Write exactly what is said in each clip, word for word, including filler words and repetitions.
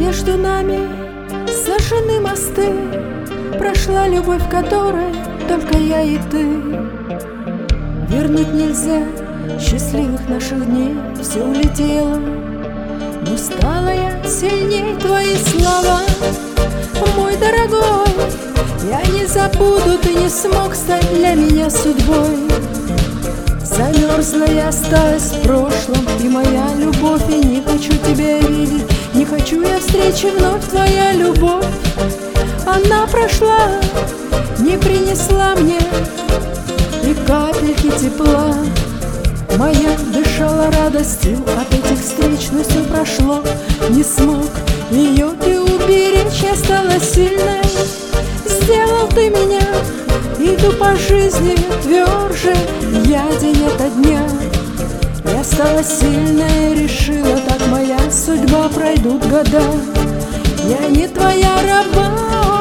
Между нами сожжены мосты, прошла любовь, в которой только я и ты. Вернуть нельзя счастливых наших дней, все улетело, но стала я сильней. Твои слова, мой дорогой, я не забуду, ты не смог стать для меня судьбой. Замерзла я, осталась в прошлом, и моя любовь, и не хочу тебя видеть, не хочу я встречи вновь. Твоя любовь, она прошла, не принесла мне и капельки тепла. Моя дышала радостью от этих встреч, но все прошло, не смог ее ты уберечь. Я стала сильной, сделал ты меня, иду по жизни тверже я день ото дня. Я стала сильной, решила, так моя судьба, пройдут года, я не твоя раба.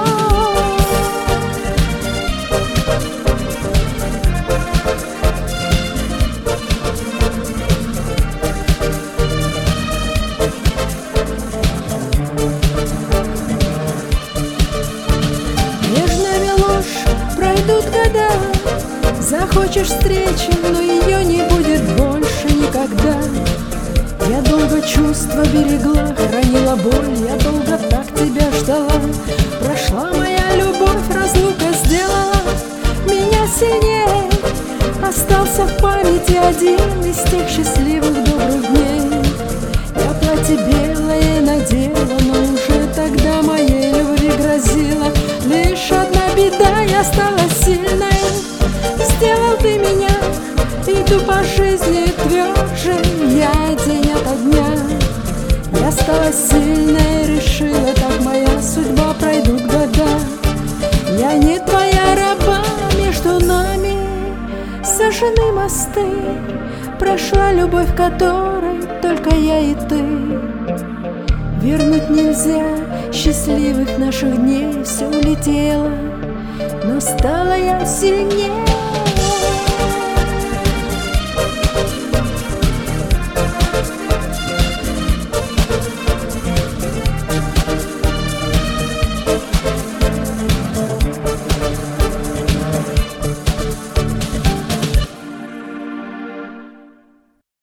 Захочешь встречи, но ее не будет больше никогда. Я долго чувства берегла, хранила боль, я долго так тебя ждала. Прошла моя любовь, разлука сделала меня сильнее. Остался в памяти один из тех счастливых добрых дней. Я платье белое надела, но уже тогда моей любви грозила лишь одна беда. Я стала сильной, сделал ты меня, иду по жизни тверже я день ото дня. Я стала сильной, решила, так моя судьба, пройдут года, я не твоя раба. Между нами сожжены мосты, прошла любовь, которой только я и ты. Вернуть нельзя счастливых наших дней, все улетело, но стала я сильнее.